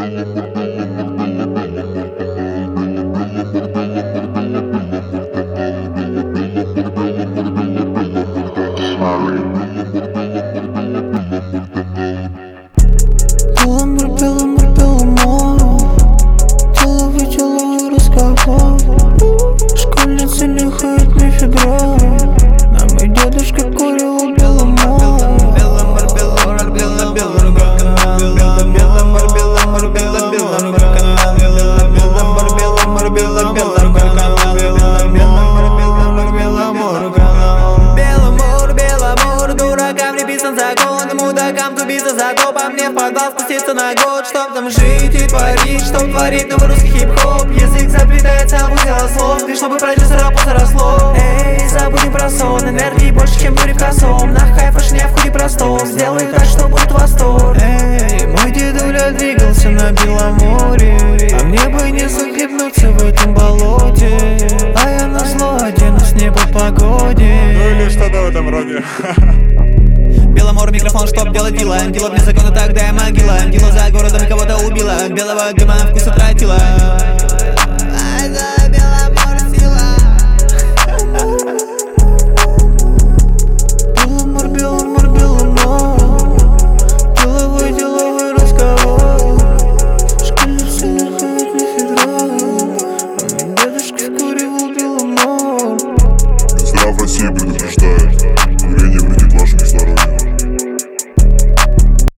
Школьницы нюхают мефедрон, а мой дедушка курил у Беломора. Дуракам не писан закон, мудакам тубиться за то. По мне в подвал спуститься на год, чтоб там жить и творить, чтоб творить новый русский хип-хоп. Язык заплетается в узел слов, лишь чтобы продюсера заросло. Эй, забудем про сон, энергии больше, чем буря в косом. На хай-фэшне в худе простом, сделай так, что будет восторг. Эй, мой дедуля двигался на Беломоре, а мне бы не захлебнуться в этом болоте. А я на зло оденусь не по погоде. Ну или что-то в этом роде. Беломор, микрофон, чтоб делать дела. Антилоп не законно, тогда я могила. Антила за городом кого-то убила. Белого дыма вкус утратила.